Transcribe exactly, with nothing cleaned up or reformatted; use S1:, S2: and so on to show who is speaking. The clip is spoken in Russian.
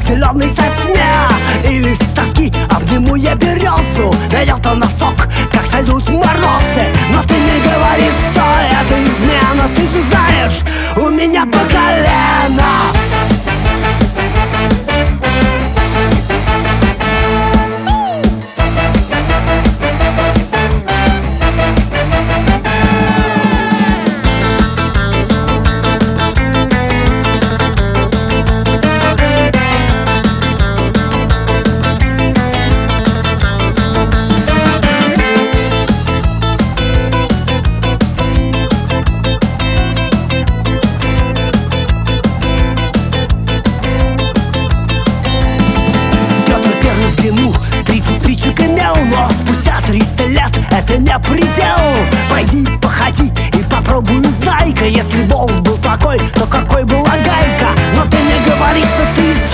S1: зеленой сосне. Или с тоски обниму я березу, дает она сок, как сойдут морозы. Но ты не говоришь, что это измена. Ты же знаешь, у меня по колено. Тридцать спичек имел, но спустя триста лет это не предел. Пойди, походи и попробуй узнай-ка. Если болт был такой, то какой была гайка? Но ты не говоришь, что ты